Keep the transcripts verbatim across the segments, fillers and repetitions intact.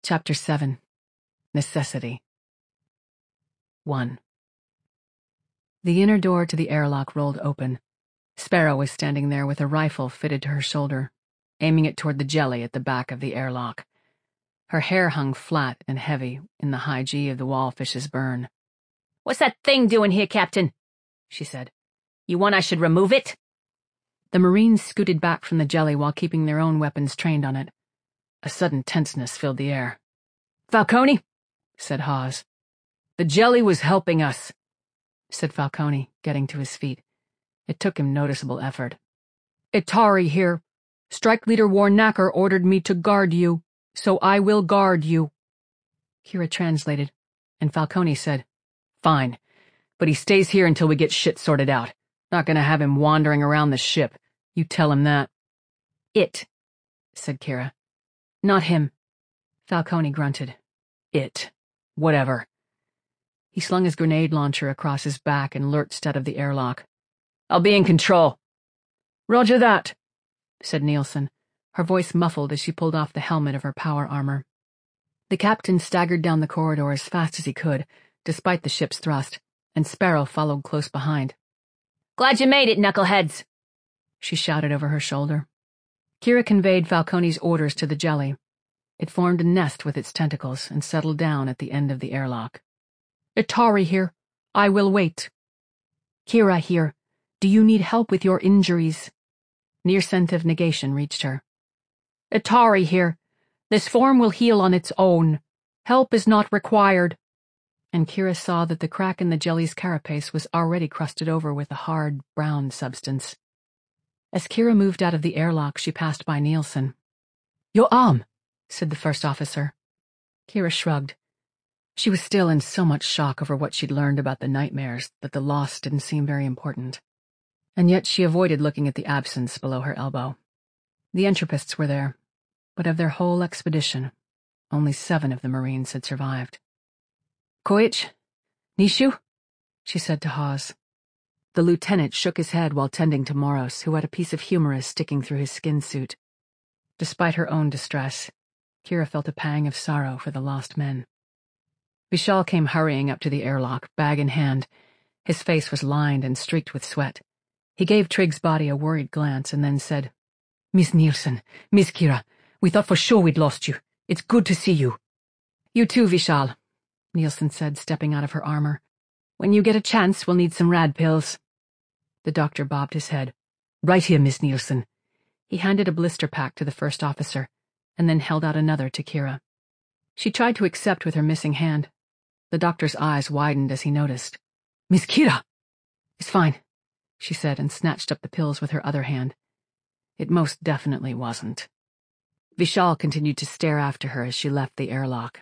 Chapter seven. Necessity. one. The inner door to the airlock rolled open. Sparrow was standing there with a rifle fitted to her shoulder, aiming it toward the jelly at the back of the airlock. Her hair hung flat and heavy in the high G of the wallfish's burn. "What's that thing doing here, Captain?" she said. "You want I should remove it?" The Marines scooted back from the jelly while keeping their own weapons trained on it. A sudden tenseness filled the air. "Falcone," said Hawes. "The jelly was helping us," said Falcone, getting to his feet. It took him noticeable effort. "Itari here. Strike Leader Warnacker ordered me to guard you, so I will guard you." Kira translated, and Falcone said, "Fine, but he stays here until we get shit sorted out. Not gonna have him wandering around the ship. You tell him that." "It," said Kira. "Not him." Falcone grunted. "It. Whatever." He slung his grenade launcher across his back and lurched out of the airlock. "I'll be in control." "Roger that," said Nielsen, her voice muffled as she pulled off the helmet of her power armor. The captain staggered down the corridor as fast as he could, despite the ship's thrust, and Sparrow followed close behind. "Glad you made it, knuckleheads," she shouted over her shoulder. Kira conveyed Falcone's orders to the jelly. It formed a nest with its tentacles and settled down at the end of the airlock. "Itari here. I will wait." "Kira here. Do you need help with your injuries?" Near scent of negation reached her. "Itari here. This form will heal on its own. Help is not required." And Kira saw that the crack in the jelly's carapace was already crusted over with a hard, brown substance. As Kira moved out of the airlock, she passed by Nielsen. "Your arm," said the first officer. Kira shrugged. She was still in so much shock over what she'd learned about the nightmares that the loss didn't seem very important. And yet she avoided looking at the absence below her elbow. The Entropists were there, but of their whole expedition, only seven of the Marines had survived. "Koich? Nishu?" she said to Hawes. The lieutenant shook his head while tending to Moros, who had a piece of humerus sticking through his skin suit. Despite her own distress, Kira felt a pang of sorrow for the lost men. Vishal came hurrying up to the airlock, bag in hand. His face was lined and streaked with sweat. He gave Trigg's body a worried glance and then said, "Miss Nielsen, Miss Kira, we thought for sure we'd lost you. It's good to see you." "You too, Vishal," Nielsen said, stepping out of her armor. "When you get a chance, we'll need some rad pills." The doctor bobbed his head. "Right here, Miss Nielsen." He handed a blister pack to the first officer, and then held out another to Kira. She tried to accept with her missing hand. The doctor's eyes widened as he noticed. "Miss Kira!" "It's fine," she said, and snatched up the pills with her other hand. It most definitely wasn't. Vishal continued to stare after her as she left the airlock.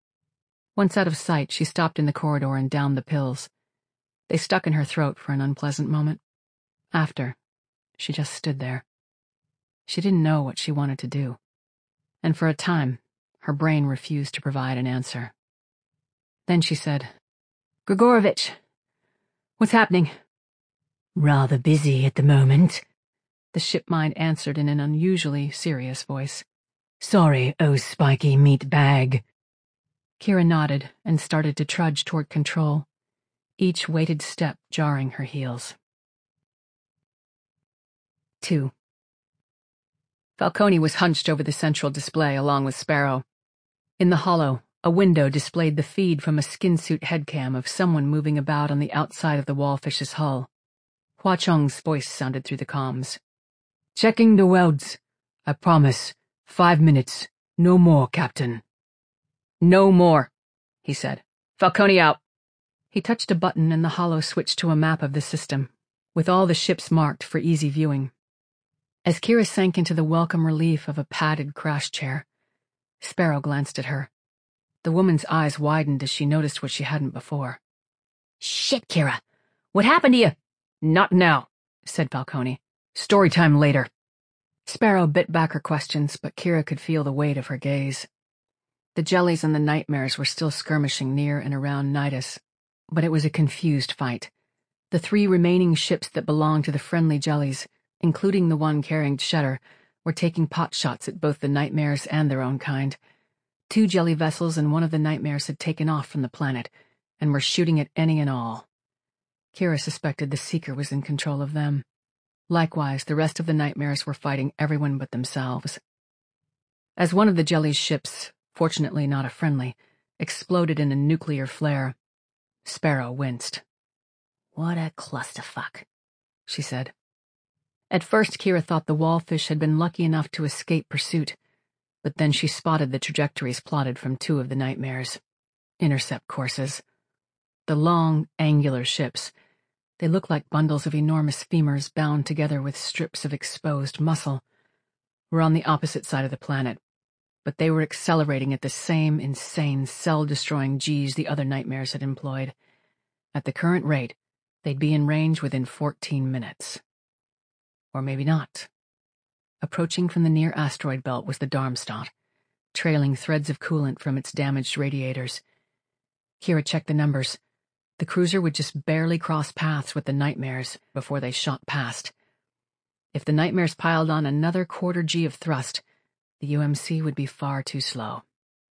Once out of sight, she stopped in the corridor and downed the pills. They stuck in her throat for an unpleasant moment. After, she just stood there. She didn't know what she wanted to do, and for a time, her brain refused to provide an answer. Then she said, "Grigorovich, what's happening?" "Rather busy at the moment," the shipmind answered in an unusually serious voice. "Sorry, oh spiky meat bag." Kira nodded and started to trudge toward control, each weighted step jarring her heels. Two. Falcone was hunched over the central display along with Sparrow. In the hollow, a window displayed the feed from a skin-suit headcam of someone moving about on the outside of the wallfish's hull. Hua Chong's voice sounded through the comms. "Checking the welds. I promise. Five minutes. No more, Captain." "No more," he said. "Falcone out." He touched a button and the hollow switched to a map of the system, with all the ships marked for easy viewing. As Kira sank into the welcome relief of a padded crash chair, Sparrow glanced at her. The woman's eyes widened as she noticed what she hadn't before. "Shit, Kira. What happened to you?" "Not now," said Falcone. "Story time later." Sparrow bit back her questions, but Kira could feel the weight of her gaze. The jellies and the nightmares were still skirmishing near and around Nidus, but it was a confused fight. The three remaining ships that belonged to the friendly jellies, including the one carrying Cheddar, were taking pot shots at both the nightmares and their own kind. Two jelly vessels and one of the nightmares had taken off from the planet and were shooting at any and all. Kira suspected the Seeker was in control of them. Likewise, the rest of the nightmares were fighting everyone but themselves. As one of the jelly's ships, fortunately not a friendly, exploded in a nuclear flare, Sparrow winced. "What a clusterfuck," she said. At first, Kira thought the wallfish had been lucky enough to escape pursuit, but then she spotted the trajectories plotted from two of the nightmares. Intercept courses. The long, angular ships. They looked like bundles of enormous femurs bound together with strips of exposed muscle. Were on the opposite side of the planet, but they were accelerating at the same insane, cell-destroying G's the other nightmares had employed. At the current rate, they'd be in range within fourteen minutes. Or maybe not. Approaching from the near asteroid belt was the Darmstadt, trailing threads of coolant from its damaged radiators. Kira checked the numbers. The cruiser would just barely cross paths with the nightmares before they shot past. If the nightmares piled on another quarter G of thrust, the U M C would be far too slow.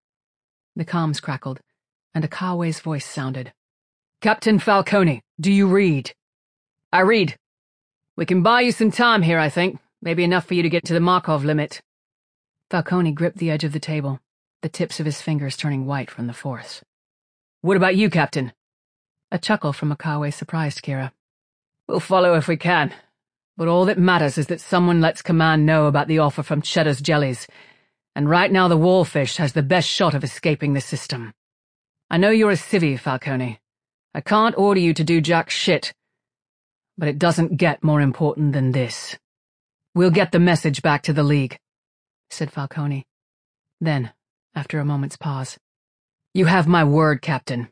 The comms crackled, and Akawe's voice sounded. "Captain Falcone, do you read?" "I read. We can buy you some time here, I think. Maybe enough for you to get to the Markov limit." Falcone gripped the edge of the table, the tips of his fingers turning white from the force. "What about you, Captain?" A chuckle from Akawe surprised Kira. "We'll follow if we can. But all that matters is that someone lets Command know about the offer from Cheddar's Jellies, and right now the Wallfish has the best shot of escaping the system. I know you're a civvy, Falcone. I can't order you to do jack shit, but it doesn't get more important than this. We'll get the message back to the League," said Falcone. Then, after a moment's pause, "You have my word, Captain."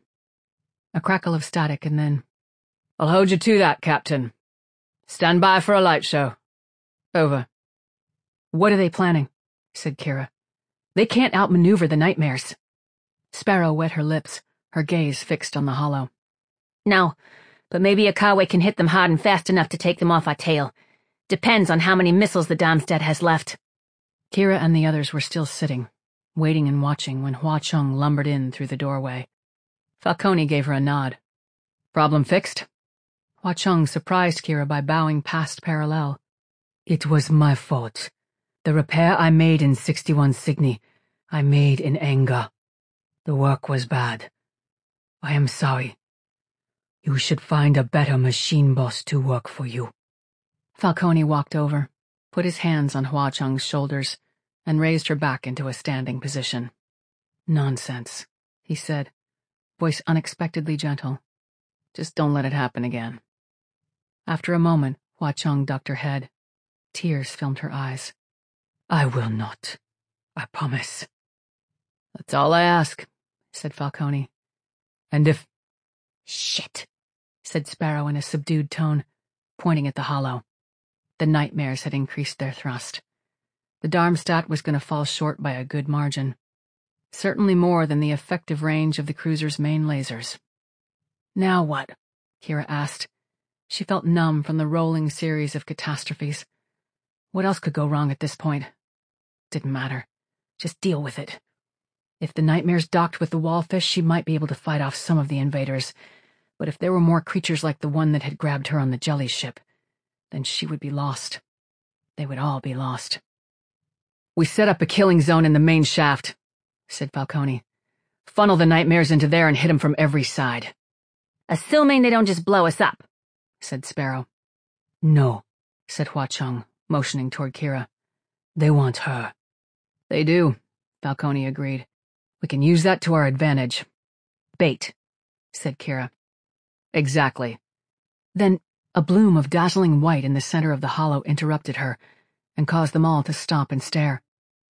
A crackle of static, and then, "I'll hold you to that, Captain. Stand by for a light show. Over." "What are they planning?" said Kira. "They can't outmaneuver the nightmares." Sparrow wet her lips, her gaze fixed on the hollow. "No, but maybe Akawe can hit them hard and fast enough to take them off our tail. Depends on how many missiles the Darmstadt has left." Kira and the others were still sitting, waiting and watching when Hua Chung lumbered in through the doorway. Falcone gave her a nod. "Problem fixed?" Hua Chung surprised Kira by bowing past Parallel. "It was my fault. The repair I made in sixty-one Cygni, I made in anger. The work was bad. I am sorry. You should find a better machine boss to work for you." Falcone walked over, put his hands on Hua Chung's shoulders, and raised her back into a standing position. "Nonsense," he said, voice unexpectedly gentle. "Just don't let it happen again." After a moment, Hua Chung ducked her head. Tears filmed her eyes. "I will not. I promise." "That's all I ask," said Falcone. "And if—" "Shit," said Sparrow in a subdued tone, pointing at the hollow. The nightmares had increased their thrust. The Darmstadt was going to fall short by a good margin. Certainly more than the effective range of the cruiser's main lasers. "Now what?" Kira asked. She felt numb from the rolling series of catastrophes. What else could go wrong at this point? Didn't matter. Just deal with it. If the nightmares docked with the Wallfish, she might be able to fight off some of the invaders. But if there were more creatures like the one that had grabbed her on the jelly ship, then she would be lost. They would all be lost. "We set up a killing zone in the main shaft," said Falcone. "Funnel the nightmares into there and hit them from every side." "Assuming they don't just blow us up," said Sparrow. "No," said Hua Chung, motioning toward Kira. "They want her." "They do," Falcone agreed. "We can use that to our advantage." "Bait," said Kira. "Exactly." Then a bloom of dazzling white in the center of the hollow interrupted her and caused them all to stop and stare.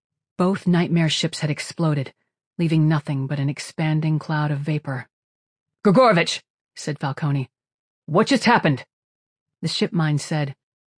Both nightmare ships had exploded, leaving nothing but an expanding cloud of vapor. "Grigorovich," said Falcone. "What just happened?" The ship mind said,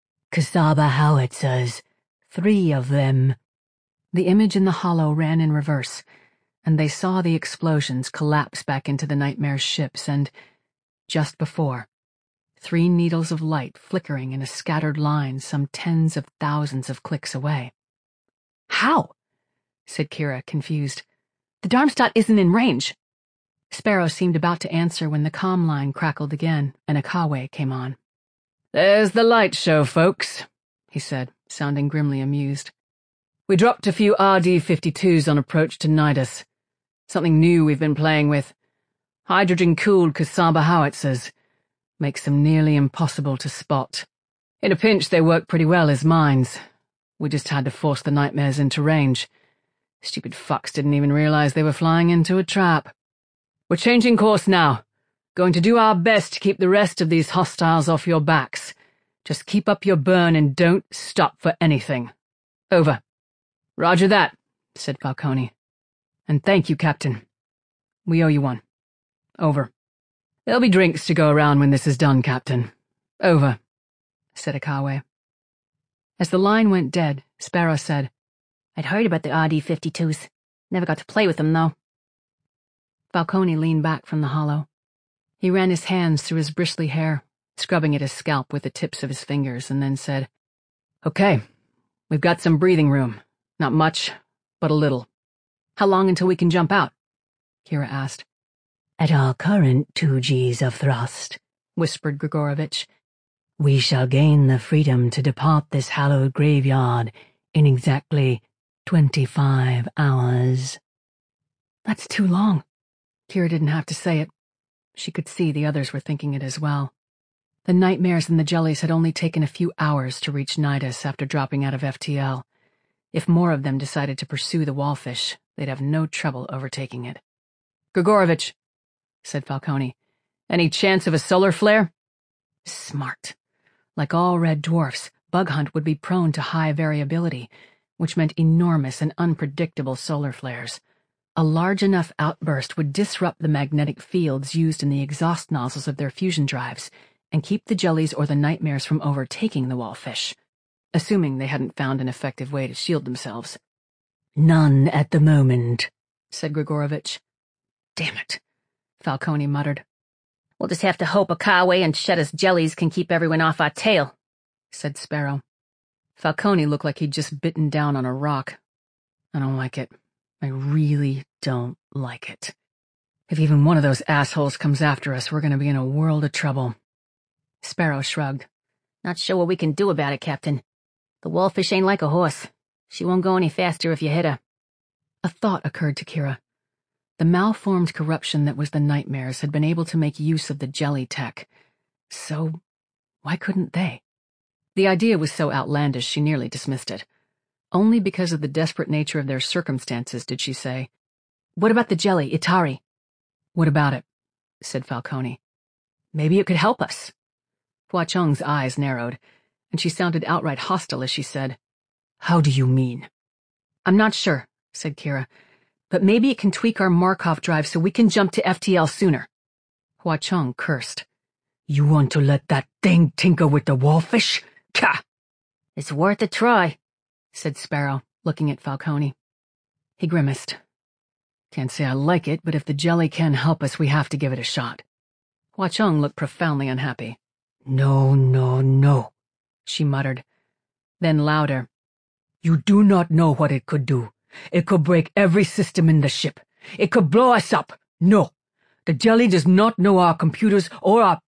"Kasaba howitzers. Three of them." The image in the hollow ran in reverse, and they saw the explosions collapse back into the nightmare ships and, just before, three needles of light flickering in a scattered line some tens of thousands of clicks away. "How?" said Kira, confused. The Darmstadt isn't in range. Sparrow seemed about to answer when the comm line crackled again and Akawe came on. There's the light show, folks, he said, sounding grimly amused. We dropped a few R D fifty-twos on approach to Nidus. Something new we've been playing with. Hydrogen-cooled Kasaba howitzers. Makes them nearly impossible to spot. In a pinch, they work pretty well as mines. We just had to force the nightmares into range. Stupid fucks didn't even realize they were flying into a trap. We're changing course now. Going to do our best to keep the rest of these hostiles off your backs. Just keep up your burn and don't stop for anything. Over. Roger that, said Falcone. And thank you, Captain. We owe you one. Over. There'll be drinks to go around when this is done, Captain. Over, said Akawe. As the line went dead, Sparrow said, I'd heard about the R D fifty-twos. Never got to play with them, though. Falcone leaned back from the hollow. He ran his hands through his bristly hair, scrubbing at his scalp with the tips of his fingers, and then said, Okay, we've got some breathing room. Not much, but a little. How long until we can jump out? Kira asked. At our current two Gs of thrust, whispered Grigorovich, we shall gain the freedom to depart this hallowed graveyard in exactly twenty-five hours. That's too long. Kira didn't have to say it. She could see the others were thinking it as well. The nightmares and the jellies had only taken a few hours to reach Nidus after dropping out of F T L. If more of them decided to pursue the wallfish, they'd have no trouble overtaking it. Grigorovich, said Falcone, any chance of a solar flare? Smart. Like all red dwarfs, Bug Hunt would be prone to high variability, which meant enormous and unpredictable solar flares. A large enough outburst would disrupt the magnetic fields used in the exhaust nozzles of their fusion drives and keep the jellies or the nightmares from overtaking the wallfish, assuming they hadn't found an effective way to shield themselves. None at the moment, said Grigorovich. Damn it, Falcone muttered. We'll just have to hope Akawe and Shetta's jellies can keep everyone off our tail, said Sparrow. Falcone looked like he'd just bitten down on a rock. I don't like it. I really don't like it. If even one of those assholes comes after us, we're going to be in a world of trouble. Sparrow shrugged. Not sure what we can do about it, Captain. The wallfish ain't like a horse. She won't go any faster if you hit her. A thought occurred to Kira. The malformed corruption that was the nightmares had been able to make use of the jelly tech. So, why couldn't they? The idea was so outlandish she nearly dismissed it. Only because of the desperate nature of their circumstances did she say, What about the jelly, Itari? What about it? Said Falcone. Maybe it could help us. Hua Cheng's eyes narrowed, and she sounded outright hostile as she said, How do you mean? I'm not sure, said Kira, but maybe it can tweak our Markov drive so we can jump to F T L sooner. Hua Cheng cursed. You want to let that thing tinker with the wallfish? Ka! It's worth a try, said Sparrow, looking at Falcone. He grimaced. Can't say I like it, but if the jelly can help us, we have to give it a shot. Hua Cheng looked profoundly unhappy. No, no, no, she muttered. Then louder. You do not know what it could do. It could break every system in the ship. It could blow us up. No, the jelly does not know our computers or our...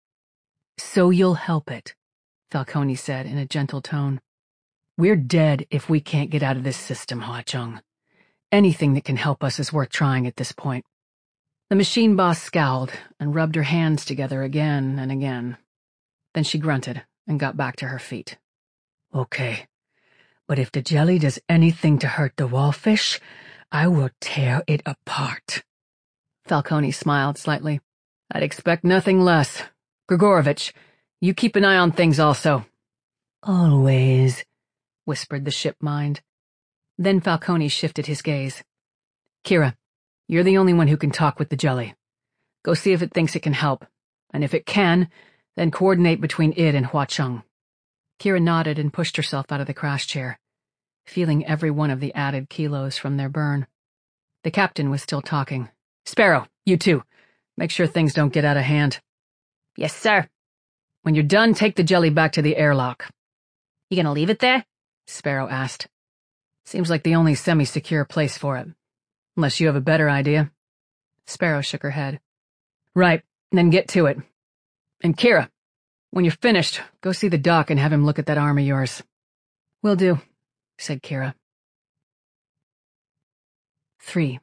So you'll help it, Falcone said in a gentle tone. We're dead if we can't get out of this system, Hua Cheng. Anything that can help us is worth trying at this point. The machine boss scowled and rubbed her hands together again and again. Then she grunted and got back to her feet. Okay, but if the jelly does anything to hurt the wallfish, I will tear it apart. Falcone smiled slightly. I'd expect nothing less. Grigorovich, you keep an eye on things also. Always, whispered the ship mind. Then Falcone shifted his gaze. Kira, you're the only one who can talk with the jelly. Go see if it thinks it can help, and if it can, then coordinate between it and Hua Cheng. Kira nodded and pushed herself out of the crash chair, feeling every one of the added kilos from their burn. The captain was still talking. Sparrow, you too. Make sure things don't get out of hand. Yes, sir. When you're done, take the jelly back to the airlock. You gonna leave it there? Sparrow asked. Seems like the only semi-secure place for it. Unless you have a better idea. Sparrow shook her head. Right, then get to it. And Kira, when you're finished, go see the doc and have him look at that arm of yours. Will do, said Kira. Three.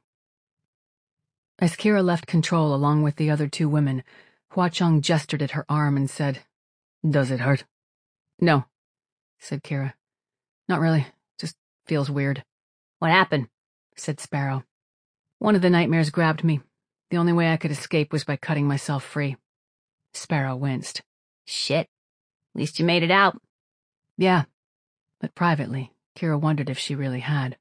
As Kira left control along with the other two women, Hua Cheng gestured at her arm and said, Does it hurt? No, said Kira. Not really, just feels weird. What happened? Said Sparrow. One of the nightmares grabbed me. The only way I could escape was by cutting myself free. Sparrow winced. Shit. At least you made it out. Yeah, but privately, Kira wondered if she really had.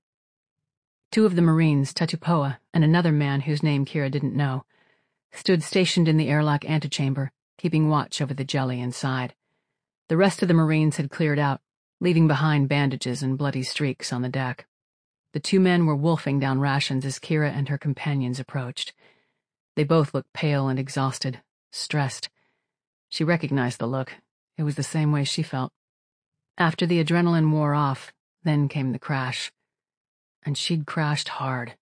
Two of the Marines, Tatupoa and another man whose name Kira didn't know, stood stationed in the airlock antechamber, keeping watch over the jelly inside. The rest of the Marines had cleared out, leaving behind bandages and bloody streaks on the deck. The two men were wolfing down rations as Kira and her companions approached. They both looked pale and exhausted, stressed. She recognized the look. It was the same way she felt. After the adrenaline wore off, then came the crash. And she'd crashed hard.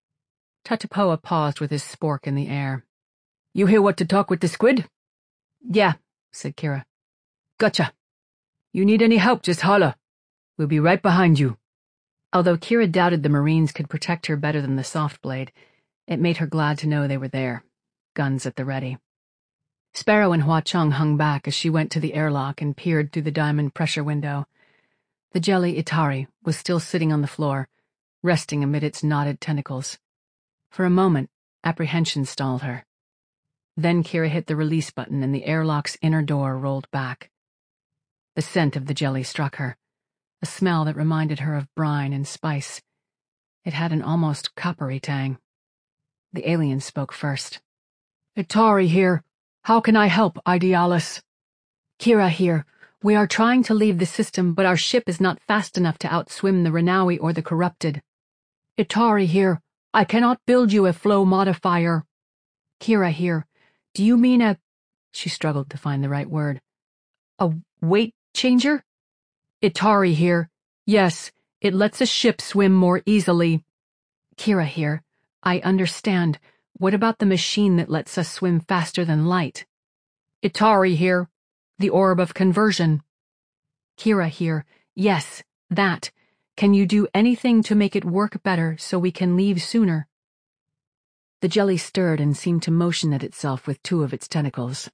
Tatupoa paused with his spork in the air. You hear what to talk with the squid? Yeah, said Kira. Gotcha. You need any help, just holler. We'll be right behind you. Although Kira doubted the Marines could protect her better than the soft blade, it made her glad to know they were there, guns at the ready. Sparrow and Hua Cheng hung back as she went to the airlock and peered through the diamond pressure window. The jelly Itari was still sitting on the floor, resting amid its knotted tentacles. For a moment, apprehension stalled her. Then Kira hit the release button and the airlock's inner door rolled back. The scent of the jelly struck her, a smell that reminded her of brine and spice. It had an almost coppery tang. The alien spoke first. Itari here. How can I help, Idealis? Kira here. We are trying to leave the system, but our ship is not fast enough to outswim the Renawi or the corrupted. Itari here. I cannot build you a flow modifier. Kira here. Do you mean a... She struggled to find the right word. A weight changer? Itari here. Yes, it lets a ship swim more easily. Kira here. I understand. What about the machine that lets us swim faster than light? Itari here. The orb of conversion. Kira here. Yes, that. Can you do anything to make it work better so we can leave sooner? The jelly stirred and seemed to motion at itself with two of its tentacles.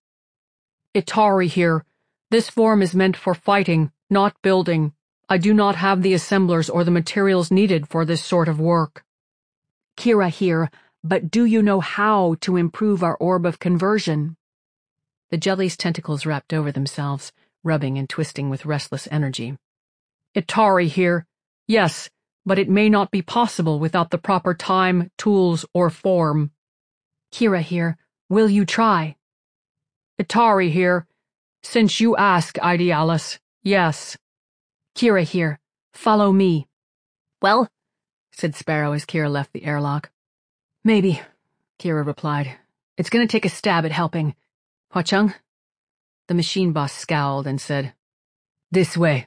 Itari here. This form is meant for fighting, not building. I do not have the assemblers or the materials needed for this sort of work. Kira here. But do you know how to improve our orb of conversion? The jelly's tentacles wrapped over themselves, rubbing and twisting with restless energy. Itari here. Yes, but it may not be possible without the proper time, tools, or form. Kira here. Will you try? Itari here. Since you ask, Idealis, yes. Kira here. Follow me. Well, said Sparrow as Kira left the airlock. Maybe, Kira replied. It's going to take a stab at helping. Hua Cheng? The machine boss scowled and said, This way.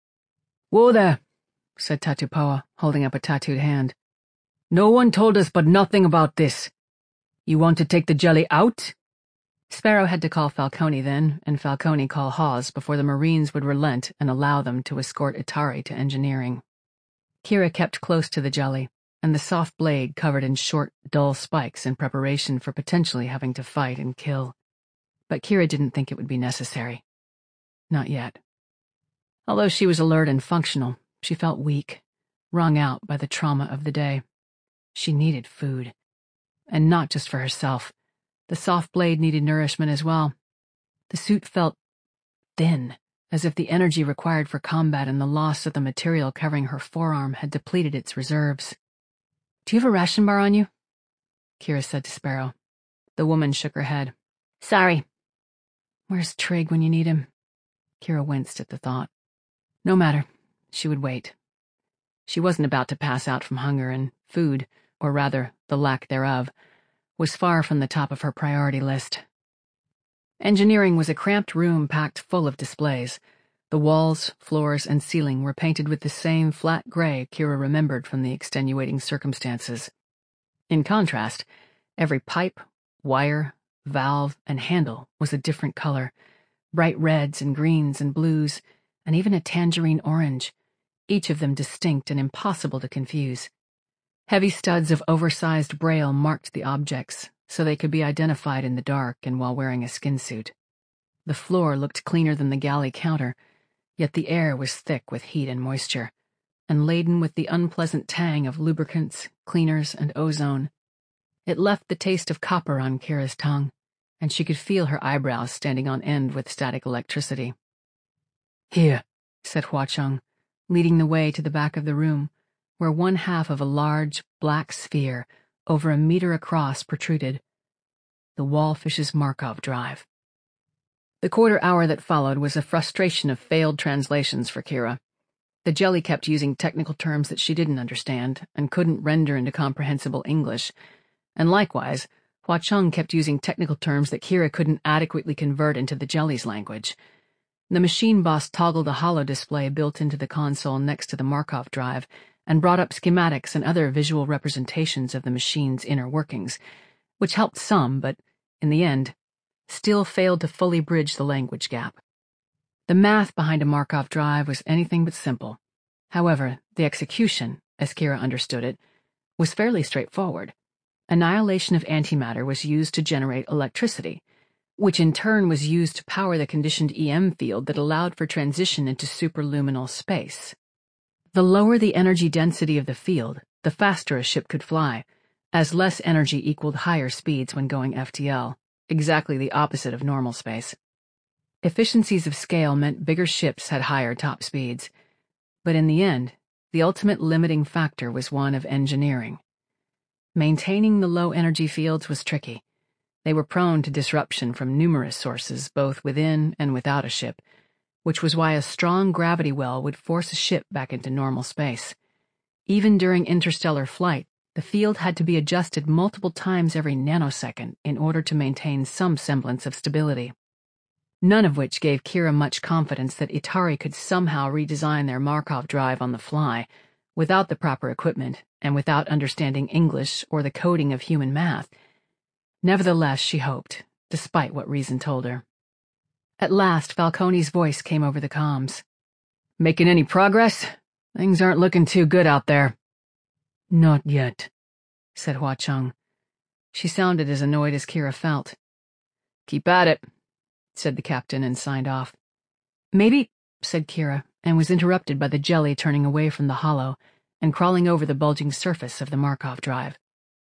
Whoa there, said Tatupoa, holding up a tattooed hand. No one told us but nothing about this. You want to take the jelly out? Sparrow had to call Falcone then, and Falcone call Hawes before the Marines would relent and allow them to escort Itari to engineering. Kira kept close to the jelly, and the soft blade covered in short, dull spikes in preparation for potentially having to fight and kill. But Kira didn't think it would be necessary. Not yet. Although she was alert and functional, she felt weak, wrung out by the trauma of the day. She needed food. And not just for herself. The soft blade needed nourishment as well. The suit felt thin, as if the energy required for combat and the loss of the material covering her forearm had depleted its reserves. Do you have a ration bar on you? Kira said to Sparrow. The woman shook her head. Sorry. Where's Trig when you need him? Kira winced at the thought. No matter. She would wait. She wasn't about to pass out from hunger, and food, or rather, the lack thereof, was far from the top of her priority list. Engineering was a cramped room packed full of displays. The walls, floors, and ceiling were painted with the same flat gray Kira remembered from the extenuating circumstances. In contrast, every pipe, wire, valve, and handle was a different color, bright reds and greens and blues, and even a tangerine orange, each of them distinct and impossible to confuse. Heavy studs of oversized braille marked the objects, so they could be identified in the dark and while wearing a skin suit. The floor looked cleaner than the galley counter, yet the air was thick with heat and moisture, and laden with the unpleasant tang of lubricants, cleaners, and ozone. It left the taste of copper on Kira's tongue, and she could feel her eyebrows standing on end with static electricity. "Here," said Hua-Cheng, leading the way to the back of the room, where one half of a large, black sphere, over a meter across, protruded. The Wallfish's Markov drive. The quarter hour that followed was a frustration of failed translations for Kira. The jelly kept using technical terms that she didn't understand and couldn't render into comprehensible English, and likewise, Hua-Cheng kept using technical terms that Kira couldn't adequately convert into the jelly's language. The machine boss toggled a holo display built into the console next to the Markov drive and brought up schematics and other visual representations of the machine's inner workings, which helped some, but, in the end, still failed to fully bridge the language gap. The math behind a Markov drive was anything but simple. However, the execution, as Kira understood it, was fairly straightforward. Annihilation of antimatter was used to generate electricity, which in turn was used to power the conditioned E M field that allowed for transition into superluminal space. The lower the energy density of the field, the faster a ship could fly, as less energy equaled higher speeds when going F T L, exactly the opposite of normal space. Efficiencies of scale meant bigger ships had higher top speeds, but in the end, the ultimate limiting factor was one of engineering. Maintaining the low energy fields was tricky. They were prone to disruption from numerous sources, both within and without a ship, which was why a strong gravity well would force a ship back into normal space. Even during interstellar flight, the field had to be adjusted multiple times every nanosecond in order to maintain some semblance of stability. None of which gave Kira much confidence that Itari could somehow redesign their Markov drive on the fly, without the proper equipment and without understanding English or the coding of human math. Nevertheless, she hoped, despite what reason told her. At last, Falcone's voice came over the comms. "Making any progress? Things aren't looking too good out there." "Not yet," said Hua-Cheng. She sounded as annoyed as Kira felt. "Keep at it," said the captain and signed off. "Maybe," said Kira, and was interrupted by the jelly turning away from the holo and crawling over the bulging surface of the Markov drive.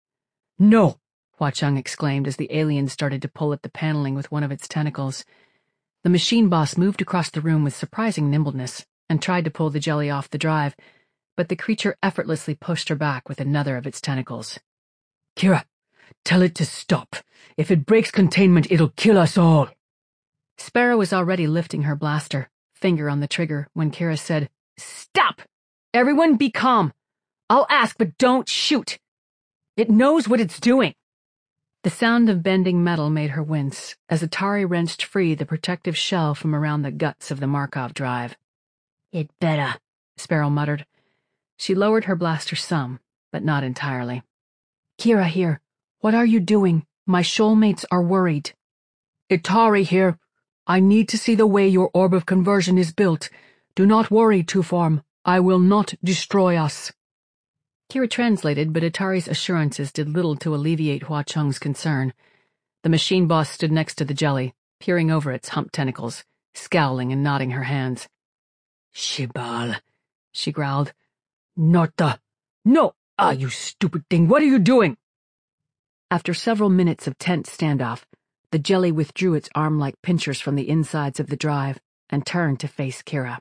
"No!" Hua-Cheng exclaimed as the alien started to pull at the paneling with one of its tentacles. The machine boss moved across the room with surprising nimbleness and tried to pull the jelly off the drive, but the creature effortlessly pushed her back with another of its tentacles. "Kira, tell it to stop. If it breaks containment, it'll kill us all." Sparrow was already lifting her blaster, finger on the trigger, when Kira said, "Stop! Everyone be calm. I'll ask, but don't shoot. It knows what it's doing." The sound of bending metal made her wince as Itari wrenched free the protective shell from around the guts of the Markov drive. "It better," Sparrow muttered. She lowered her blaster some, but not entirely. "Kira here. What are you doing? My shoalmates are worried." "Itari here. I need to see the way your orb of conversion is built. Do not worry, Two-Form. I will not destroy us." Kira translated, but Itari's assurances did little to alleviate Hua-Cheng's concern. The machine boss stood next to the jelly, peering over its humped tentacles, scowling and nodding her hands. "Shibal," she growled. "Not the... No! Ah, you stupid thing, what are you doing?" After several minutes of tense standoff, the jelly withdrew its arm-like pinchers from the insides of the drive and turned to face Kira.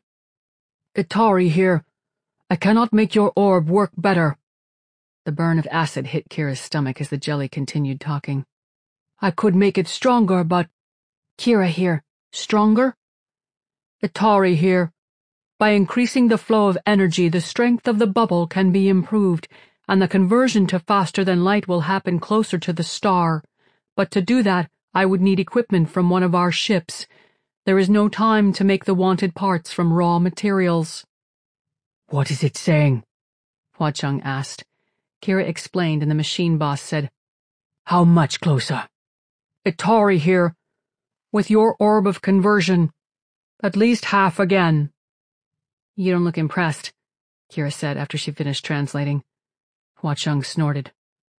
"Itari here. I cannot make your orb work better." The burn of acid hit Kira's stomach as the jelly continued talking. "I could make it stronger, but—" "Kira here. Stronger?" "Itari here. By increasing the flow of energy, the strength of the bubble can be improved, and the conversion to faster than light will happen closer to the star. But to do that, I would need equipment from one of our ships. There is no time to make the wanted parts from raw materials." "What is it saying?" Hua-Cheng asked. Kira explained, and the machine boss said, "How much closer?" "Itari here. With your orb of conversion. At least half again." "You don't look impressed," Kira said after she finished translating. Hua Cheng snorted.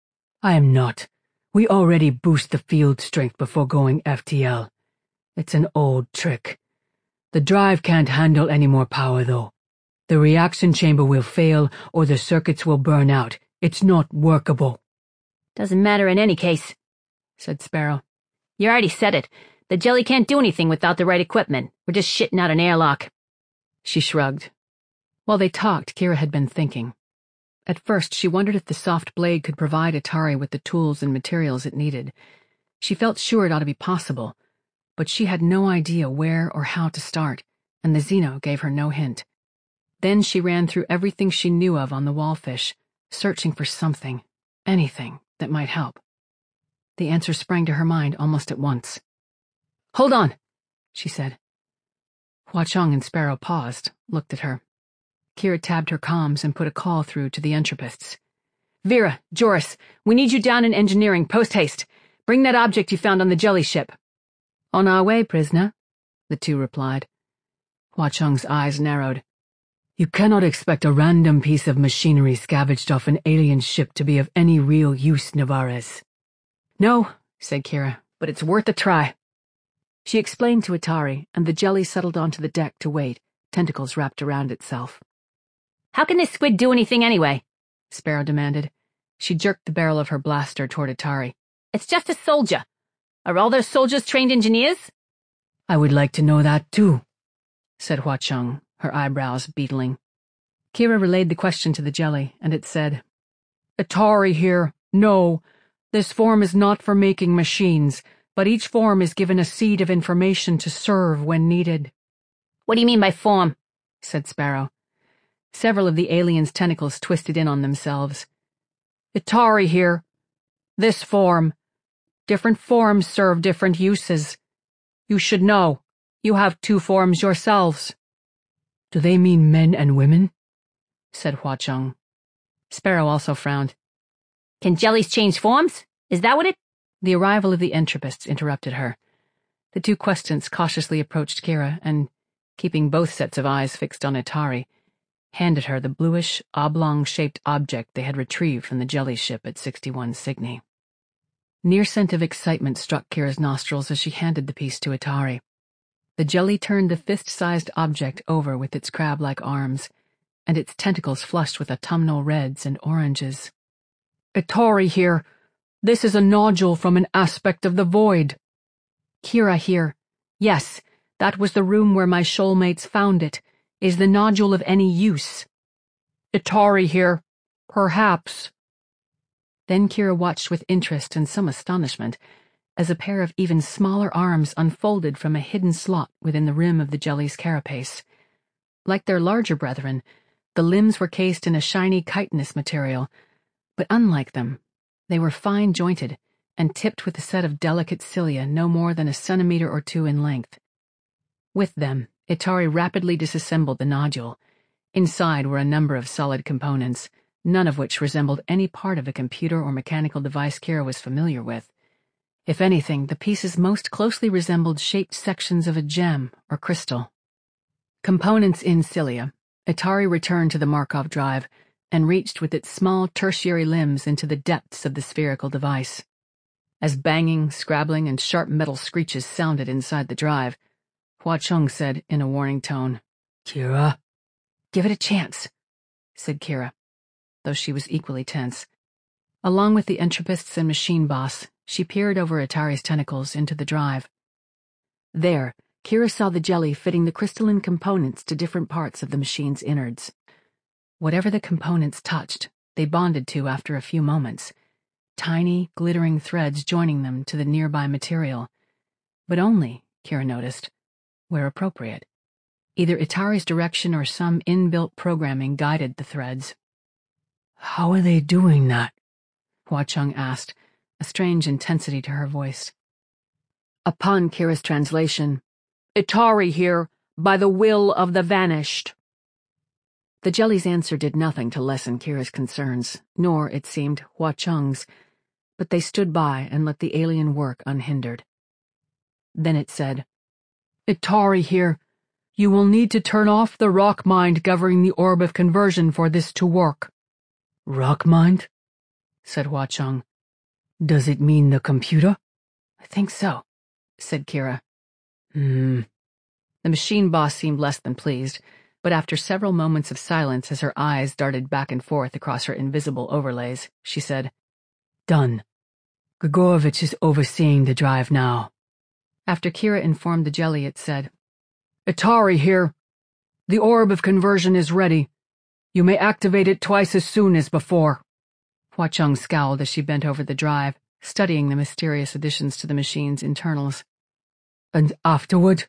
"I am not. We already boost the field strength before going F T L. It's an old trick. The drive can't handle any more power, though. The reaction chamber will fail or the circuits will burn out. It's not workable." "Doesn't matter in any case," said Sparrow. "You already said it. The jelly can't do anything without the right equipment. We're just shitting out an airlock." She shrugged. While they talked, Kira had been thinking. At first, she wondered if the soft blade could provide Itari with the tools and materials it needed. She felt sure it ought to be possible, but she had no idea where or how to start, and the Xeno gave her no hint. Then she ran through everything she knew of on the Wallfish, searching for something, anything, that might help. The answer sprang to her mind almost at once. "Hold on," she said. Hua Cheng and Sparrow paused, looked at her. Kira tabbed her comms and put a call through to the Entropists. "Vera, Joris, we need you down in engineering, post-haste. Bring that object you found on the jelly ship." "On our way, prisoner," the two replied. Hua Cheng's eyes narrowed. "You cannot expect a random piece of machinery scavenged off an alien ship to be of any real use, Navarez." "No," said Kira, "but it's worth a try." She explained to Itari, and the jelly settled onto the deck to wait, tentacles wrapped around itself. "How can this squid do anything anyway?" Sparrow demanded. She jerked the barrel of her blaster toward Itari. "It's just a soldier. Are all their soldiers trained engineers?" "I would like to know that, too," said Hua Cheng, her eyebrows beetling. Kira relayed the question to the jelly, and it said, "Itari here. No, this form is not for making machines, but each form is given a seed of information to serve when needed." "What do you mean by form?" said Sparrow. Several of the alien's tentacles twisted in on themselves. "Itari here. This form. Different forms serve different uses. You should know. You have two forms yourselves." "Do they mean men and women?" said Hua Cheng. Sparrow also frowned. "Can jellies change forms? Is that what it—" The arrival of the Entropists interrupted her. The two Questants cautiously approached Kira and, keeping both sets of eyes fixed on Itari, handed her the bluish, oblong-shaped object they had retrieved from the jelly ship at sixty-one Cygni. Near scent of excitement struck Kira's nostrils as she handed the piece to Itari. The jelly turned the fist-sized object over with its crab-like arms, and its tentacles flushed with autumnal reds and oranges. "Itari here. This is a nodule from an aspect of the void." "Kira here. Yes, that was the room where my shoalmates found it. Is the nodule of any use?" "Itari here. Perhaps." Then Kira watched with interest and some astonishment as a pair of even smaller arms unfolded from a hidden slot within the rim of the jelly's carapace. Like their larger brethren, the limbs were cased in a shiny chitinous material, but unlike them, they were fine-jointed and tipped with a set of delicate cilia no more than a centimeter or two in length. With them, Itari rapidly disassembled the nodule. Inside were a number of solid components, none of which resembled any part of a computer or mechanical device Kira was familiar with. If anything, the pieces most closely resembled shaped sections of a gem or crystal. Components in cilia, Itari returned to the Markov drive and reached with its small tertiary limbs into the depths of the spherical device. As banging, scrabbling, and sharp metal screeches sounded inside the drive, Hua Cheng said in a warning tone, "Kira?" "Give it a chance," said Kira, though she was equally tense. Along with the Entropists and machine boss, she peered over Itari's tentacles into the drive. There, Kira saw the jelly fitting the crystalline components to different parts of the machine's innards. Whatever the components touched, they bonded to after a few moments, tiny, glittering threads joining them to the nearby material. But only, Kira noticed, where appropriate. Either Itari's direction or some inbuilt programming guided the threads. "How are they doing that?" Hua Cheng asked, a strange intensity to her voice. Upon Kira's translation, "Itari here, by the will of the vanished." The jelly's answer did nothing to lessen Kira's concerns, nor, it seemed, Hua Cheng's, but they stood by and let the alien work unhindered. Then it said, Itari here. You will need to turn off the rock mind governing the orb of conversion for this to work. Rock mind? Said Hua Cheng. Does it mean the computer? I think so, said Kira. Hmm. The machine boss seemed less than pleased, but after several moments of silence as her eyes darted back and forth across her invisible overlays, she said, Done. Grigorovich is overseeing the drive now. After Kira informed the jelly, it said, Itari here. The orb of conversion is ready. You may activate it twice as soon as before. Hua Cheng scowled as she bent over the drive, studying the mysterious additions to the machine's internals. And afterward?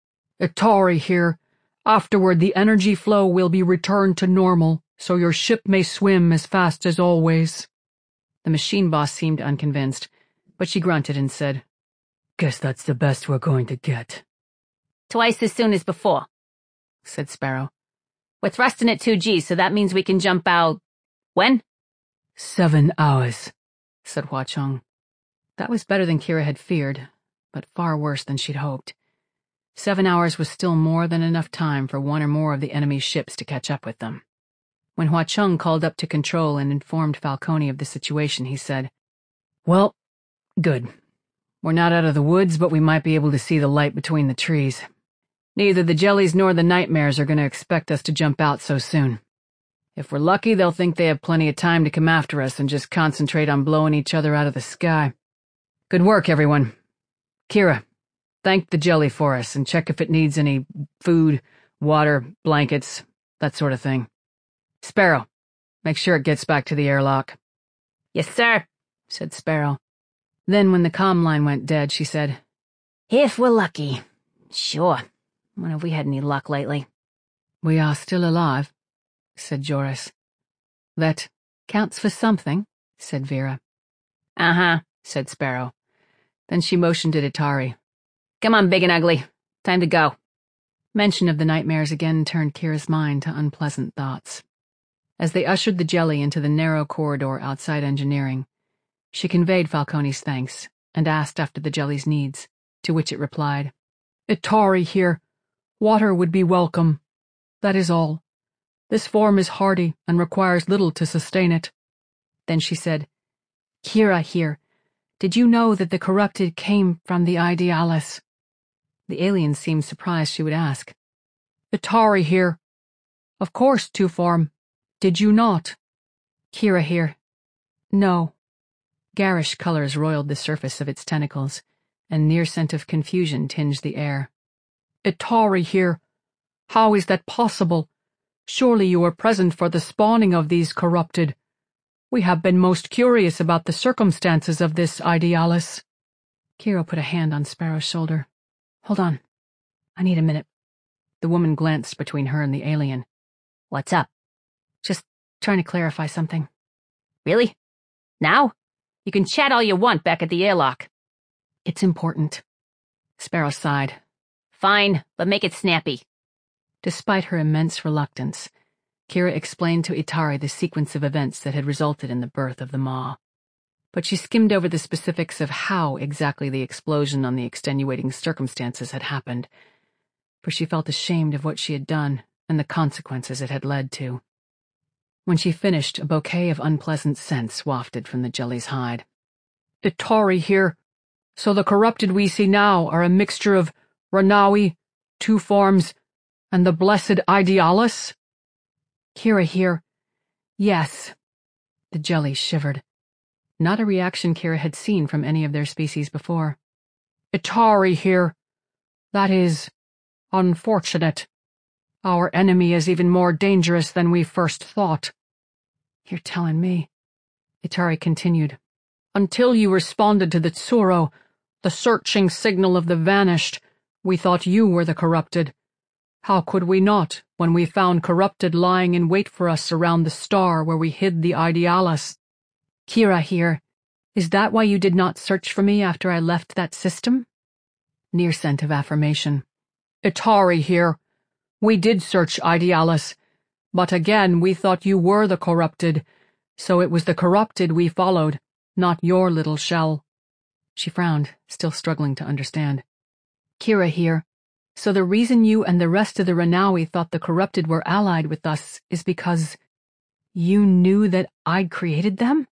Itari here. Afterward, the energy flow will be returned to normal, so your ship may swim as fast as always. The machine boss seemed unconvinced, but she grunted and said, Guess that's the best we're going to get. Twice as soon as before, said Sparrow. We're thrusting at two G, so that means we can jump out... when? Seven hours, said Hua Cheng. That was better than Kira had feared, but far worse than she'd hoped. Seven hours was still more than enough time for one or more of the enemy's ships to catch up with them. When Hua Cheng called up to control and informed Falcone of the situation, he said, Well, good. We're not out of the woods, but we might be able to see the light between the trees. Neither the jellies nor the nightmares are going to expect us to jump out so soon. If we're lucky, they'll think they have plenty of time to come after us and just concentrate on blowing each other out of the sky. Good work, everyone. Kira, thank the jelly for us and check if it needs any food, water, blankets, that sort of thing. Sparrow, make sure it gets back to the airlock. Yes, sir, said Sparrow. Then when the comm line went dead, she said, If we're lucky. Sure. When have we had any luck lately? We are still alive, said Joris. That counts for something, said Vera. Uh-huh, said Sparrow. Then she motioned at Itari. Come on, big and ugly. Time to go. Mention of the nightmares again turned Kira's mind to unpleasant thoughts. As they ushered the jelly into the narrow corridor outside engineering, she conveyed Falcone's thanks and asked after the jelly's needs, to which it replied, Itari here. Water would be welcome. That is all. This form is hardy and requires little to sustain it. Then she said, Kira here. Did you know that the corrupted came from the Idealis? The alien seemed surprised she would ask. Itari here. Of course, Two-Form. Did you not? Kira here. No. Garish colors roiled the surface of its tentacles, and near scent of confusion tinged the air. Itari here. How is that possible? Surely you were present for the spawning of these corrupted. We have been most curious about the circumstances of this Idealis. Kira put a hand on Sparrow's shoulder. Hold on. I need a minute. The woman glanced between her and the alien. What's up? Just trying to clarify something. Really? Now? You can chat all you want back at the airlock. It's important. Sparrow sighed. Fine, but make it snappy. Despite her immense reluctance, Kira explained to Itari the sequence of events that had resulted in the birth of the Maw. But she skimmed over the specifics of how exactly the explosion on the extenuating circumstances had happened, for she felt ashamed of what she had done and the consequences it had led to. When she finished, a bouquet of unpleasant scents wafted from the jelly's hide. Itari here. So the corrupted we see now are a mixture of Ranawi, Two-Forms, and the blessed Idealis? Kira here. Yes. The jelly shivered. Not a reaction Kira had seen from any of their species before. Itari here. That is unfortunate. Our enemy is even more dangerous than we first thought. You're telling me, Itari continued. Until you responded to the Tsuro, the searching signal of the vanished, we thought you were the corrupted. How could we not, when we found corrupted lying in wait for us around the star where we hid the Idealis? Kira here. Is that why you did not search for me after I left that system? Near scent of affirmation. Itari here. We did search Idealis, But again, we thought you were the corrupted, so it was the corrupted we followed, not your little shell." She frowned, still struggling to understand. "Kira here. So the reason you and the rest of the Renawi thought the corrupted were allied with us is because you knew that I'd created them?"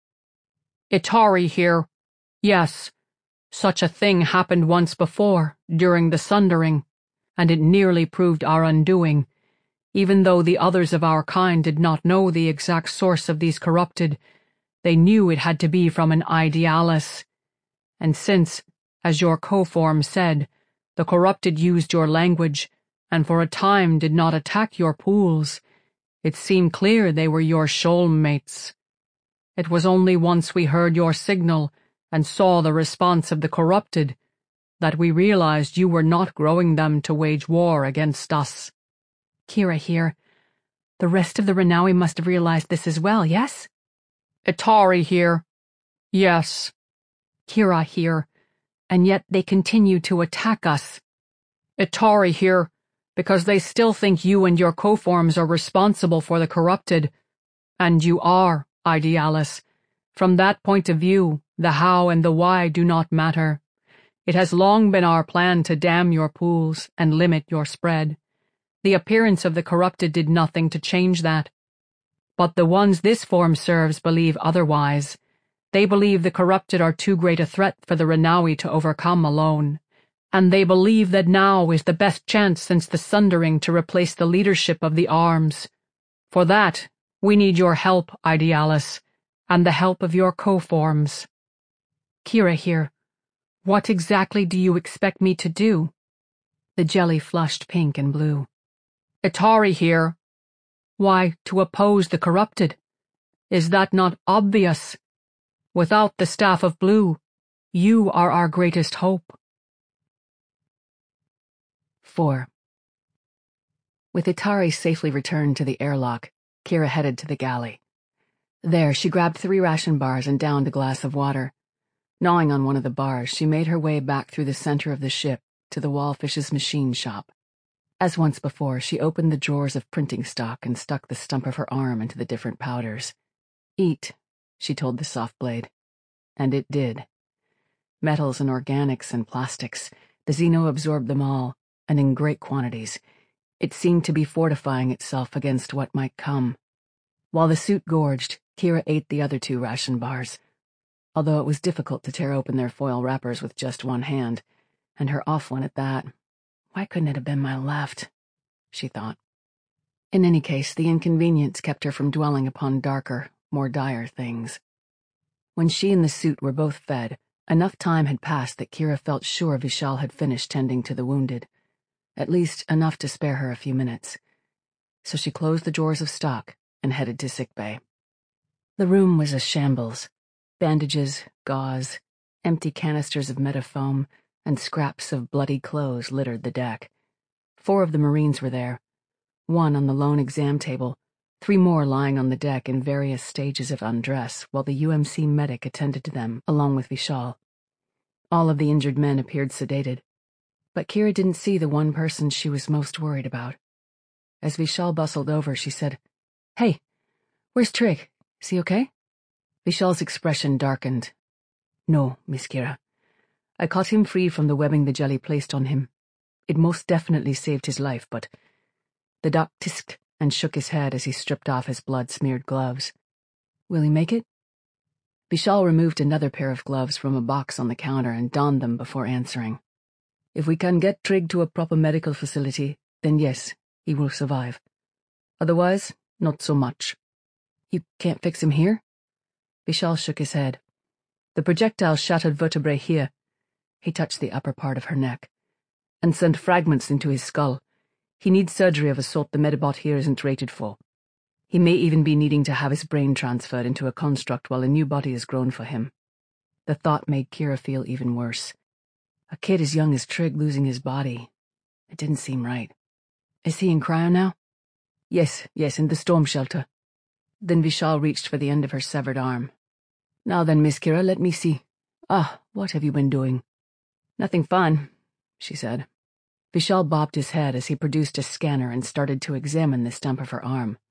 "Itari here. Yes, such a thing happened once before, during the Sundering, and it nearly proved our undoing. Even though the others of our kind did not know the exact source of these corrupted, they knew it had to be from an Idealis. And since, as your co-form said, the corrupted used your language, and for a time did not attack your pools, it seemed clear they were your shoal mates. It was only once we heard your signal and saw the response of the corrupted that we realized you were not growing them to wage war against us." Kira here. The rest of the Renawi must have realized this as well, yes? "Itari here. Yes." Kira here. And yet they continue to attack us. "Itari here, because they still think you and your co-forms are responsible for the corrupted. And you are, Idealis. From that point of view, the how and the why do not matter. It has long been our plan to dam your pools and limit your spread. The appearance of the corrupted did nothing to change that. But the ones this form serves believe otherwise. They believe the corrupted are too great a threat for the Renawi to overcome alone. And they believe that now is the best chance since the Sundering to replace the leadership of the arms. For that, we need your help, Idealis, and the help of your co-forms." Kira here. What exactly do you expect me to do? The jelly flushed pink and blue. "Itari here. Why, to oppose the corrupted. Is that not obvious? Without the Staff of Blue, you are our greatest hope." Four. With Itari safely returned to the airlock, Kira headed to the galley. There, she grabbed three ration bars and downed a glass of water. Gnawing on one of the bars, she made her way back through the center of the ship to the Wallfish's machine shop. As once before, she opened the drawers of printing stock and stuck the stump of her arm into the different powders. "Eat," she told the soft blade. And it did. Metals and organics and plastics, the Xeno absorbed them all, and in great quantities. It seemed to be fortifying itself against what might come. While the suit gorged, Kira ate the other two ration bars. Although it was difficult to tear open their foil wrappers with just one hand, and her off one at that. Why couldn't it have been my left? She thought. In any case, the inconvenience kept her from dwelling upon darker, more dire things. When she and the suit were both fed, enough time had passed that Kira felt sure Vishal had finished tending to the wounded. At least enough to spare her a few minutes. So she closed the drawers of stock and headed to sickbay. The room was a shambles. Bandages, gauze, empty canisters of metafoam, and scraps of bloody clothes littered the deck. Four of the Marines were there. One on the lone exam table, three more lying on the deck in various stages of undress, while the U M C medic attended to them, along with Vishal. All of the injured men appeared sedated, but Kira didn't see the one person she was most worried about. As Vishal bustled over, she said, "Hey, where's Trig? Is he okay?" Vishal's expression darkened. "No, Miss Kira. I caught him free from the webbing the jelly placed on him. It most definitely saved his life, but..." The doc tisked and shook his head as he stripped off his blood-smeared gloves. "Will he make it?" Vishal removed another pair of gloves from a box on the counter and donned them before answering. "If we can get Trig to a proper medical facility, then yes, he will survive. Otherwise, not so much." "You can't fix him here?" Vishal shook his head. "The projectile shattered vertebrae here," he touched the upper part of her neck, "and sent fragments into his skull. He needs surgery of a sort the Medibot here isn't rated for. He may even be needing to have his brain transferred into a construct while a new body is grown for him." The thought made Kira feel even worse. A kid as young as Trig losing his body. It didn't seem right. "Is he in cryo now?" Yes, yes, in the storm shelter." Then Vishal reached for the end of her severed arm. "Now then, Miss Kira, let me see. Ah, what have you been doing?" "Nothing fun," she said. Vishal bobbed his head as he produced a scanner and started to examine the stump of her arm.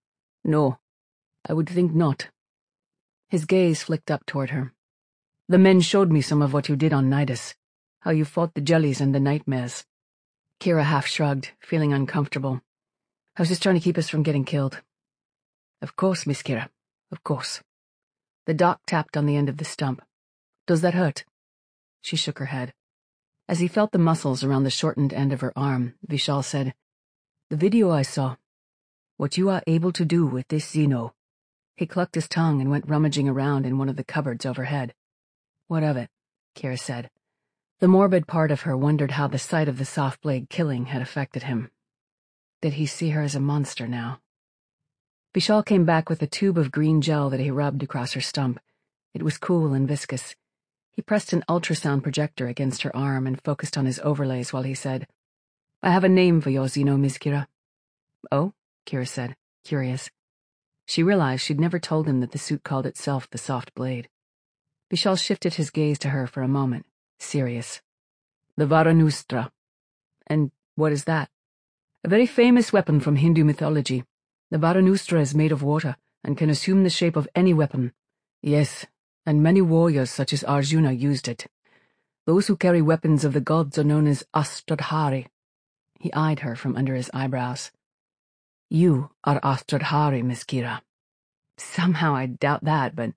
No, I would think not. His gaze flicked up toward her. The men showed me some of what you did on Nidus, how you fought the jellies and the nightmares. Kira half shrugged, feeling uncomfortable. I was just trying to keep us from getting killed. Of course, Miss Kira, of course. The doc tapped on the end of the stump. Does that hurt? She shook her head. As he felt the muscles around the shortened end of her arm, Vishal said, The video I saw. What you are able to do with this Xeno. He clucked his tongue and went rummaging around in one of the cupboards overhead. What of it? Kira said. The morbid part of her wondered how the sight of the soft blade killing had affected him. Did he see her as a monster now? Vishal came back with a tube of green gel that he rubbed across her stump. It was cool and viscous. He pressed an ultrasound projector against her arm and focused on his overlays while he said, I have a name for your Xeno, Miss Kira. Oh? Kira said, curious. She realized she'd never told him that the suit called itself the soft blade. Vishal shifted his gaze to her for a moment, serious. The Varanustra. And what is that? A very famous weapon from Hindu mythology. The Varanustra is made of water and can assume the shape of any weapon. Yes, and many warriors such as Arjuna used it. Those who carry weapons of the gods are known as Astradhari. He eyed her from under his eyebrows. You are Astradhari, Miss Kira. Somehow I doubt that, but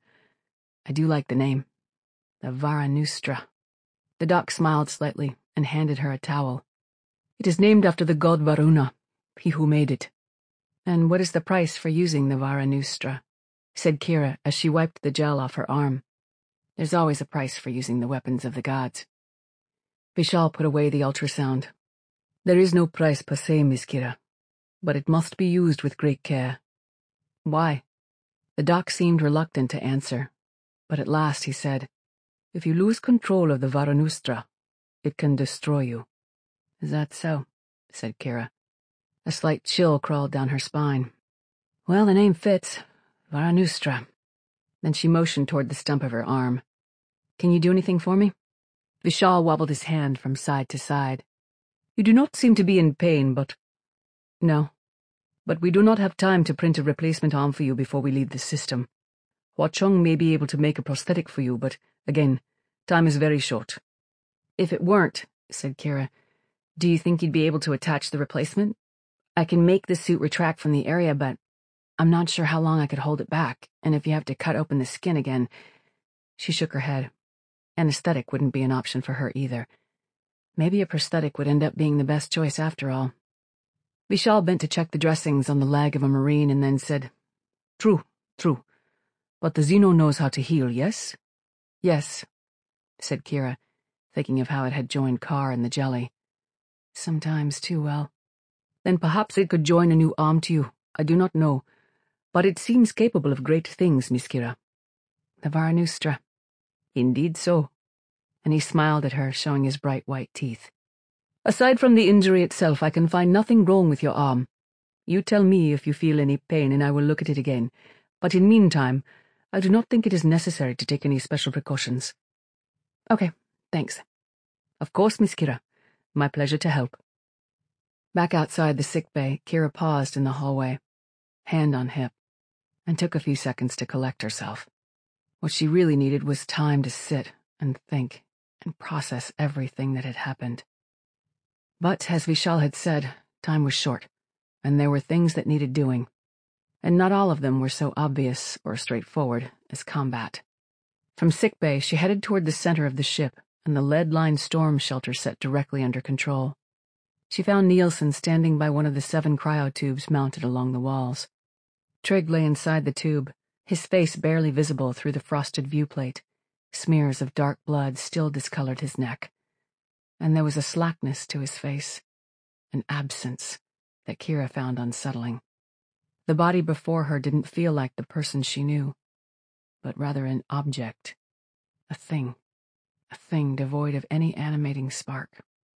I do like the name. The Varanustra. The doc smiled slightly and handed her a towel. It is named after the god Varuna, he who made it. And what is the price for using the Varanustra? Said Kira as she wiped the gel off her arm. There's always a price for using the weapons of the gods. Vishal put away the ultrasound. There is no price per se, Miss Kira, but it must be used with great care. Why? The doc seemed reluctant to answer, but at last he said, If you lose control of the Varanustra, it can destroy you. Is that so? Said Kira. A slight chill crawled down her spine. Well, the name fits. Varanustra. Then she motioned toward the stump of her arm. Can you do anything for me? Vishal wobbled his hand from side to side. You do not seem to be in pain, but... No. But we do not have time to print a replacement arm for you before we leave the system. Hua Cheng may be able to make a prosthetic for you, but, again, time is very short. If it weren't, said Kira, do you think you'd be able to attach the replacement? I can make the suit retract from the area, but I'm not sure how long I could hold it back, and if you have to cut open the skin again... She shook her head. Anesthetic wouldn't be an option for her either. Maybe a prosthetic would end up being the best choice after all. Vishal bent to check the dressings on the leg of a Marine and then said, True, true. But the Xeno knows how to heal, yes? Yes, said Kira, thinking of how it had joined Carr in the jelly. Sometimes too well. Then perhaps it could join a new arm to you. I do not know. But it seems capable of great things, Miss Kira. The Varanustra. Indeed so. And he smiled at her, showing his bright white teeth. Aside from the injury itself, I can find nothing wrong with your arm. You tell me if you feel any pain, and I will look at it again. But in meantime, I do not think it is necessary to take any special precautions. Okay, thanks. Of course, Miss Kira. My pleasure to help. Back outside the sick bay, Kira paused in the hallway, hand on hip, and took a few seconds to collect herself. What she really needed was time to sit and think and process everything that had happened. But, as Vishal had said, time was short, and there were things that needed doing, and not all of them were so obvious or straightforward as combat. From sickbay, she headed toward the center of the ship and the lead-lined storm shelter set directly under control. She found Nielsen standing by one of the seven cryotubes mounted along the walls. Trigg lay inside the tube, his face barely visible through the frosted viewplate. Smears of dark blood still discolored his neck. And there was a slackness to his face, an absence that Kira found unsettling. The body before her didn't feel like the person she knew, but rather an object, a thing, a thing devoid of any animating spark.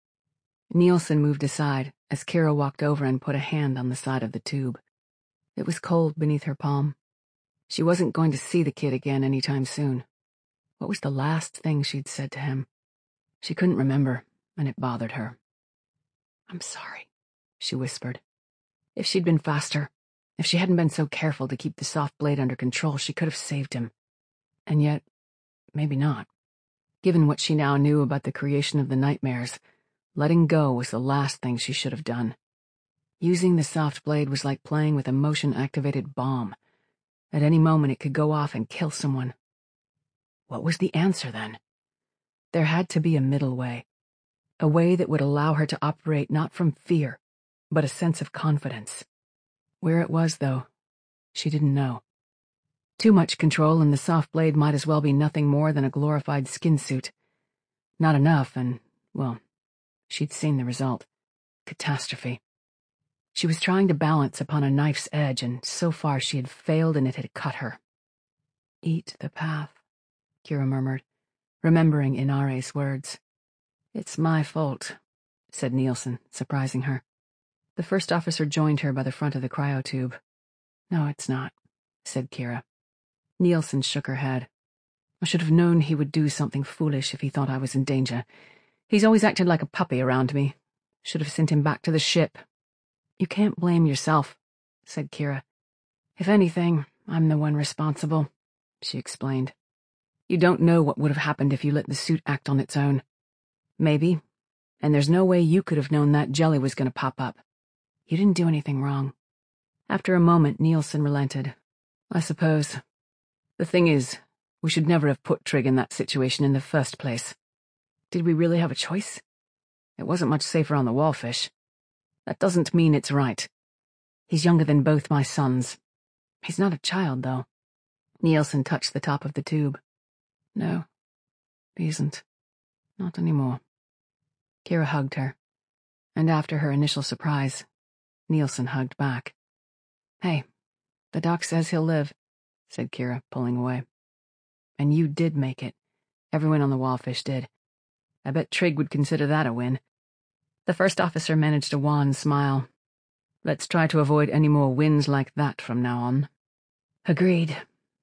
Nielsen moved aside as Kira walked over and put a hand on the side of the tube. It was cold beneath her palm. She wasn't going to see the kid again anytime soon. What was the last thing she'd said to him? She couldn't remember, and it bothered her. I'm sorry, she whispered. If she'd been faster, If she hadn't been so careful to keep the soft blade under control, she could have saved him. And yet, maybe not. Given what she now knew about the creation of the nightmares, letting go was the last thing she should have done. Using the soft blade was like playing with a motion-activated bomb. At any moment it could go off and kill someone. What was the answer, then? There had to be a middle way. A way that would allow her to operate not from fear, but a sense of confidence. Where it was, though, she didn't know. Too much control, and the soft blade might as well be nothing more than a glorified skin suit. Not enough, and, well, she'd seen the result. Catastrophe. She was trying to balance upon a knife's edge, and so far she had failed and it had cut her. Eat the path, Kira murmured, remembering Inare's words. It's my fault, said Nielsen, surprising her. The first officer joined her by the front of the cryotube. No, it's not, said Kira. Nielsen shook her head. I should have known he would do something foolish if he thought I was in danger. He's always acted like a puppy around me. Should have sent him back to the ship. You can't blame yourself, said Kira. If anything, I'm the one responsible, she explained. You don't know what would have happened if you let the suit act on its own. Maybe, and there's no way you could have known that jelly was going to pop up. You didn't do anything wrong. After a moment, Nielsen relented. I suppose. The thing is, we should never have put Trigg in that situation in the first place. Did we really have a choice? It wasn't much safer on the Wallfish. That doesn't mean it's right. He's younger than both my sons. He's not a child, though. Nielsen touched the top of the tube. No, he isn't. Not anymore. Kira hugged her, and after her initial surprise, Nielsen hugged back. Hey, the doc says he'll live, said Kira, pulling away. And you did make it. Everyone on the Wallfish did. I bet Trigg would consider that a win. The first officer managed a wan smile. Let's try to avoid any more wins like that from now on. Agreed.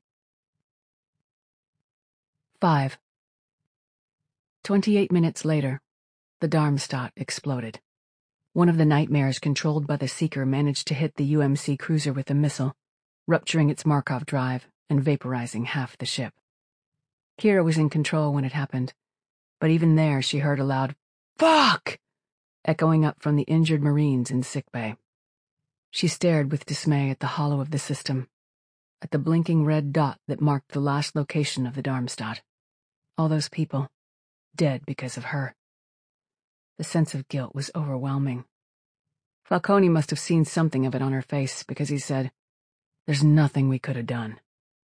Five. Twenty-eight minutes later, the Darmstadt exploded. One of the nightmares controlled by the Seeker managed to hit the U M C cruiser with a missile, rupturing its Markov drive and vaporizing half the ship. Kira was in control when it happened, but even there she heard a loud, "Fuck!" echoing up from the injured Marines in sickbay. She stared with dismay at the hollow of the system, at the blinking red dot that marked the last location of the Darmstadt. All those people, dead because of her. The sense of guilt was overwhelming. Falcone must have seen something of it on her face because he said, "There's nothing we could have done."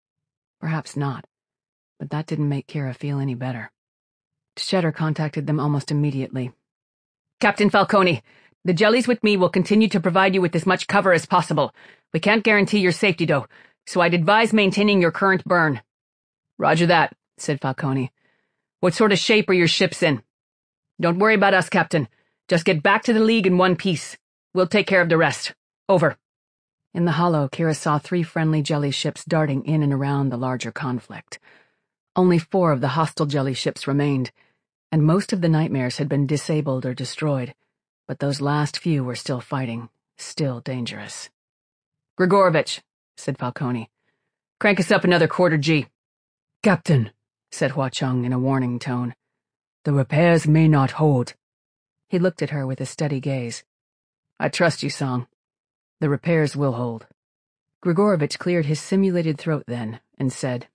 Perhaps not, but that didn't make Kira feel any better. Tschetter contacted them almost immediately. Captain Falcone, the jellies with me will continue to provide you with as much cover as possible. We can't guarantee your safety, though, so I'd advise maintaining your current burn. Roger that, said Falcone. What sort of shape are your ships in? Don't worry about us, Captain. Just get back to the League in one piece. We'll take care of the rest. Over. In the hollow, Kira saw three friendly jelly ships darting in and around the larger conflict. Only four of the hostile jelly ships remained, and most of the nightmares had been disabled or destroyed, but those last few were still fighting, still dangerous. Grigorovich, said Falcone. Crank us up another quarter G. Captain, said Hua Chung in a warning tone. The repairs may not hold. He looked at her with a steady gaze. I trust you, Song. The repairs will hold. Grigorovich cleared his simulated throat then and said,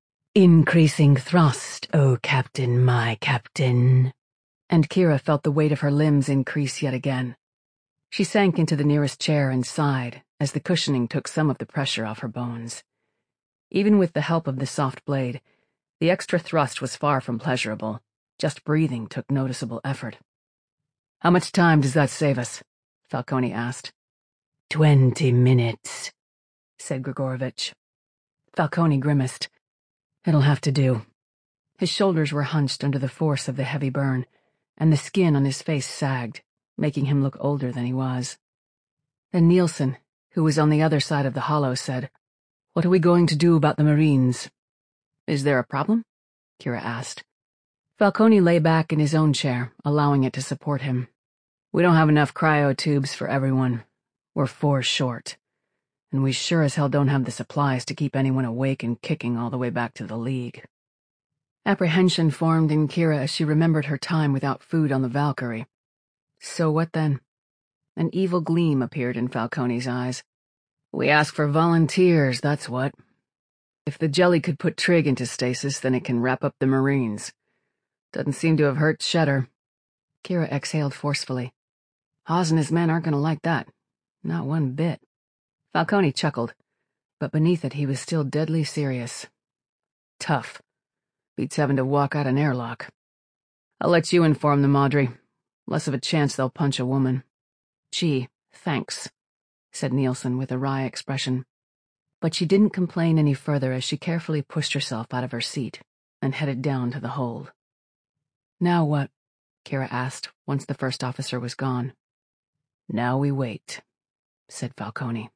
Increasing thrust, oh Captain, my Captain. And Kira felt the weight of her limbs increase yet again. She sank into the nearest chair and sighed as the cushioning took some of the pressure off her bones. Even with the help of the soft blade, the extra thrust was far from pleasurable. Just breathing took noticeable effort. How much time does that save us? Falcone asked. Twenty minutes, said Grigorovich. Falcone grimaced. It'll have to do. His shoulders were hunched under the force of the heavy burn, and the skin on his face sagged, making him look older than he was. Then Nielsen, who was on the other side of the hollow, said, What are we going to do about the Marines? Is there a problem? Kira asked. Falcone lay back in his own chair, allowing it to support him. We don't have enough cryo tubes for everyone. We're four short. And we sure as hell don't have the supplies to keep anyone awake and kicking all the way back to the League. Apprehension formed in Kira as she remembered her time without food on the Valkyrie. So what then? An evil gleam appeared in Falcone's eyes. We ask for volunteers, that's what. If the jelly could put Trig into stasis, then it can wrap up the Marines. Doesn't seem to have hurt Shedder. Kira exhaled forcefully. Hawes and his men aren't going to like that. Not one bit. Falcone chuckled, but beneath it he was still deadly serious. Tough. Beats having to walk out an airlock. I'll let you inform them, Audrey. Less of a chance they'll punch a woman. Gee, thanks, said Nielsen with a wry expression. But she didn't complain any further as she carefully pushed herself out of her seat and headed down to the hold. Now what? Kira asked once the first officer was gone. Now we wait, said Falcone.